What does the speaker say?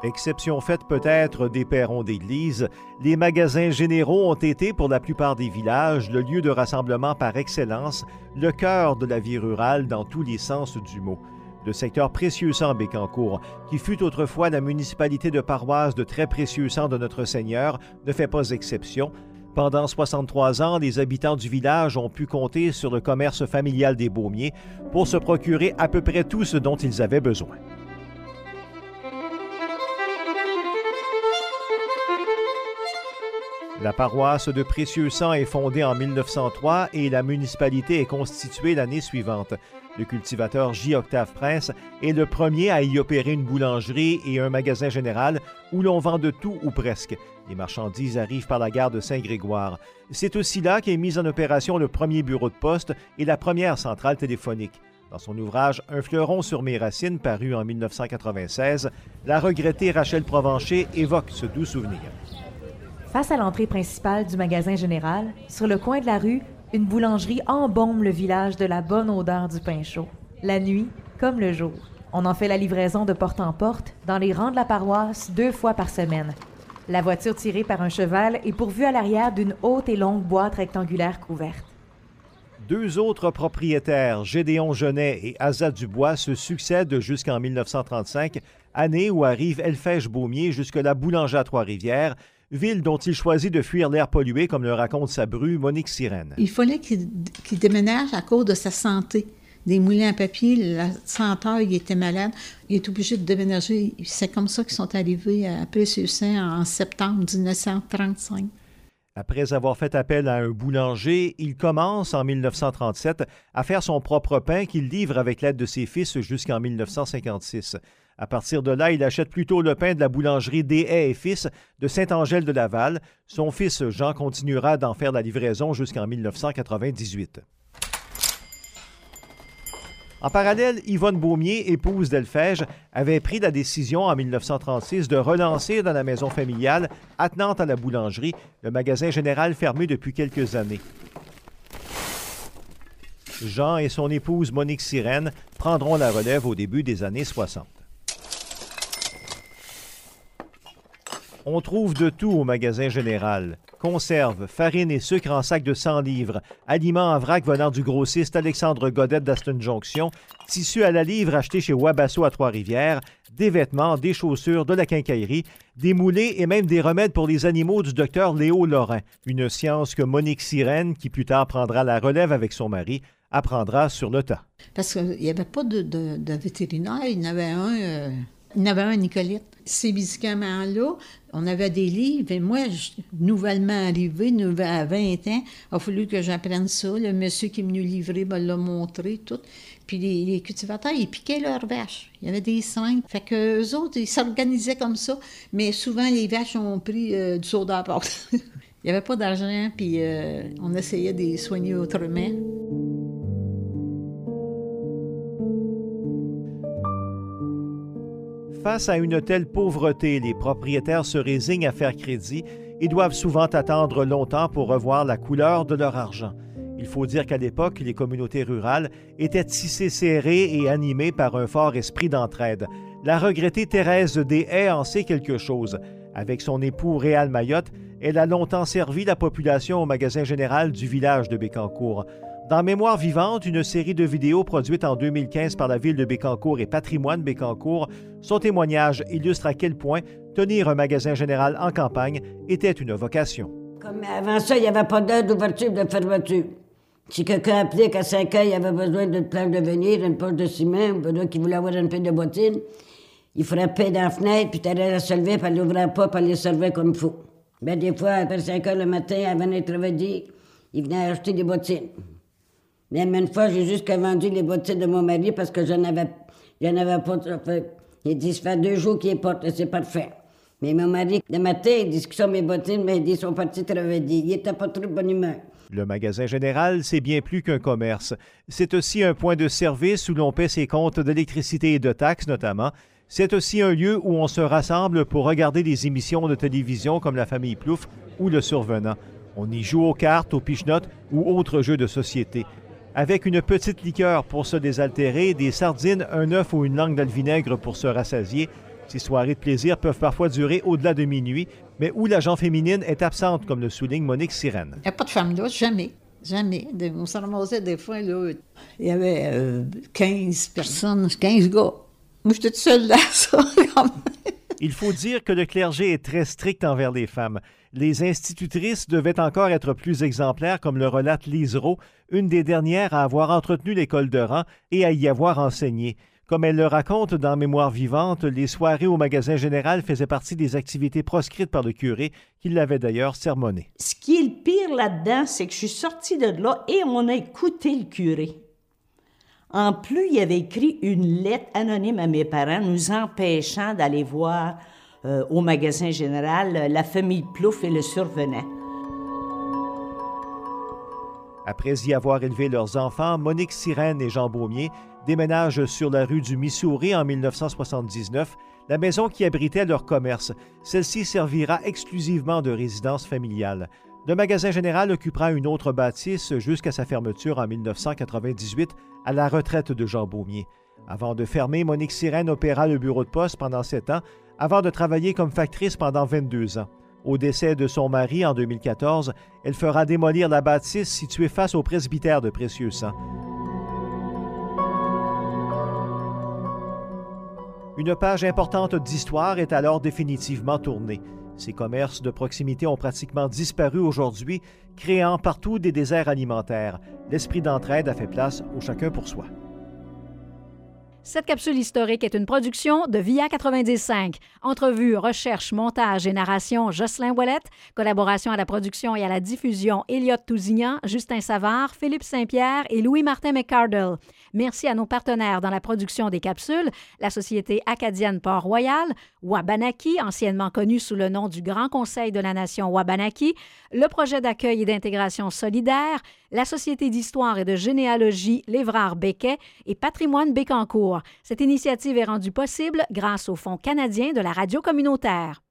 Exception faite peut-être des perrons d'église, les magasins généraux ont été, pour la plupart des villages, le lieu de rassemblement par excellence, le cœur de la vie rurale dans tous les sens du mot. Le secteur Précieux-Sang Bécancour, qui fut autrefois la municipalité de paroisse de Très Précieux-Sang de Notre-Seigneur, ne fait pas exception. Pendant 63 ans, les habitants du village ont pu compter sur le commerce familial des Baumiers pour se procurer à peu près tout ce dont ils avaient besoin. La paroisse de Précieux-Sang est fondée en 1903 et la municipalité est constituée l'année suivante. Le cultivateur J. Octave Prince est le premier à y opérer une boulangerie et un magasin général où l'on vend de tout ou presque. Les marchandises arrivent par la gare de Saint-Grégoire. C'est aussi là qu'est mis en opération le premier bureau de poste et la première centrale téléphonique. Dans son ouvrage « Un fleuron sur mes racines » paru en 1996, la regrettée Rachel Provencher évoque ce doux souvenir. Face à l'entrée principale du magasin général, sur le coin de la rue, une boulangerie embaume le village de la bonne odeur du pain chaud. La nuit, comme le jour. On en fait la livraison de porte en porte, dans les rangs de la paroisse, 2 fois par semaine. La voiture tirée par un cheval est pourvue à l'arrière d'une haute et longue boîte rectangulaire couverte. 2 autres propriétaires, Gédéon Genet et Asa Dubois, se succèdent jusqu'en 1935, année où arrive Elfège Baumier jusque la boulangerie à Trois-Rivières, ville dont il choisit de fuir l'air pollué, comme le raconte sa bru Monique Sirène. Il fallait qu'il déménage à cause de sa santé. Des moulins à papier, la senteur, il était malade. Il est obligé de déménager. C'est comme ça qu'ils sont arrivés à Précieux-Sang en septembre 1935. Après avoir fait appel à un boulanger, il commence en 1937 à faire son propre pain qu'il livre avec l'aide de ses fils jusqu'en 1956. À partir de là, il achète plutôt le pain de la boulangerie Deshaies et Fils de Saint-Angèle-de-Laval. Son fils Jean continuera d'en faire la livraison jusqu'en 1998. En parallèle, Yvonne Baumier, épouse d'Elfège, avait pris la décision en 1936 de relancer dans la maison familiale, attenante à la boulangerie, le magasin général fermé depuis quelques années. Jean et son épouse Monique Sirène prendront la relève au début des années 60. On trouve de tout au magasin général. Conserves, farine et sucre en sac de 100 livres, aliments en vrac venant du grossiste Alexandre Godette d'Aston Junction, tissus à la livre achetés chez Wabasso à Trois-Rivières, des vêtements, des chaussures, de la quincaillerie, des moulets et même des remèdes pour les animaux du docteur Léo Lorrain. Une science que Monique Sirène, qui plus tard prendra la relève avec son mari, apprendra sur le tas. Parce qu'il n'y avait pas de vétérinaire, il y en avait un... Il y en avait un, Nicolette. Ces médicaments-là, on avait des livres. Et moi, nouvellement arrivée, à 20 ans, il a fallu que j'apprenne ça. Le monsieur qui est venu livrer me l'a montré, tout. Puis les cultivateurs, ils piquaient leurs vaches. Il y avait des cinq. Fait qu'eux autres, ils s'organisaient comme ça. Mais souvent, les vaches ont pris du soda à porte. Il n'y avait pas d'argent, puis on essayait de les soigner autrement. Face à une telle pauvreté, les propriétaires se résignent à faire crédit et doivent souvent attendre longtemps pour revoir la couleur de leur argent. Il faut dire qu'à l'époque, les communautés rurales étaient tissées serrées et animées par un fort esprit d'entraide. La regrettée Thérèse Deshaies en sait quelque chose. Avec son époux Réal Mayotte, elle a longtemps servi la population au magasin général du village de Bécancour. Dans Mémoire vivante, une série de vidéos produite en 2015 par la ville de Bécancour et Patrimoine Bécancour, son témoignage illustre à quel point tenir un magasin général en campagne était une vocation. Comme avant ça, il n'y avait pas d'heure d'ouverture et de fermeture. Si quelqu'un appelait qu'à 5 heures, il avait besoin d'une planche de venir, une poche de ciment, ou besoin qu'il voulait avoir une paire de bottines, il frappait dans la fenêtre, puis tu allais se lever, puis elle n'ouvrait pas, puis elle les servait comme il faut. Bien, des fois, après 5 heures le matin, elle venait travailler, il venait acheter des bottines. Même une fois, j'ai juste vendu les bottines de mon mari parce que j'en avais pas. Il dit, ça fait 2 jours qu'il est porte, c'est parfait. Mais mon mari, le matin, il dit que sont mes bottines, mais ils sont partis travailler. Il n'était pas trop de bonne humeur. Le magasin général, c'est bien plus qu'un commerce. C'est aussi un point de service où l'on paie ses comptes d'électricité et de taxes, notamment. C'est aussi un lieu où on se rassemble pour regarder des émissions de télévision comme La Famille Plouffe ou Le Survenant. On y joue aux cartes, aux pichenottes ou autres jeux de société. Avec une petite liqueur pour se désaltérer, des sardines, un œuf ou une langue dans le vinaigre pour se rassasier, Ces soirées de plaisir peuvent parfois durer au-delà de minuit, mais où la gente féminine est absente, comme le souligne Monique Sirène. Il n'y a pas de femmes là, jamais. Jamais. On s'en ramassait des fois, là, il y avait 15 personnes, 15 gars. Moi, j'étais toute seule là, ça, quand même. Il faut dire que le clergé est très strict envers les femmes. Les institutrices devaient encore être plus exemplaires, comme le relate Lise Rowe, une des dernières à avoir entretenu l'école de rang et à y avoir enseigné. Comme elle le raconte dans Mémoire vivante, les soirées au magasin général faisaient partie des activités proscrites par le curé, qui l'avait d'ailleurs sermonné. Ce qui est le pire là-dedans, c'est que je suis sortie de là et on a écouté le curé. En plus, il avait écrit une lettre anonyme à mes parents nous empêchant d'aller voir au magasin général la famille Plouffe et le survenant. Après y avoir élevé leurs enfants, Monique Sirène et Jean Beaumier déménagent sur la rue du Missouri en 1979, la maison qui abritait leur commerce. Celle-ci servira exclusivement de résidence familiale. Le magasin général occupera une autre bâtisse jusqu'à sa fermeture en 1998, à la retraite de Jean Beaumier. Avant de fermer, Monique Sirène opéra le bureau de poste pendant 7 ans, avant de travailler comme factrice pendant 22 ans. Au décès de son mari en 2014, elle fera démolir la bâtisse située face au presbytère de Précieux-Sang. Une page importante d'histoire est alors définitivement tournée. Ces commerces de proximité ont pratiquement disparu aujourd'hui, créant partout des déserts alimentaires. L'esprit d'entraide a fait place au chacun pour soi. Cette capsule historique est une production de VIA 95. Entrevues, recherche, montage et narration, Jocelyn Ouellette. Collaboration à la production et à la diffusion, Elliot Tousignan, Justin Savard, Philippe Saint-Pierre et Louis-Martin McCardle. Merci à nos partenaires dans la production des capsules, la Société acadienne Port-Royal, Wabanaki, anciennement connu sous le nom du Grand Conseil de la Nation Wabanaki, le projet d'accueil et d'intégration solidaire, la Société d'histoire et de généalogie Lévrard-Becquet et Patrimoine Bécancour. Cette initiative est rendue possible grâce au Fonds canadien de la radio communautaire.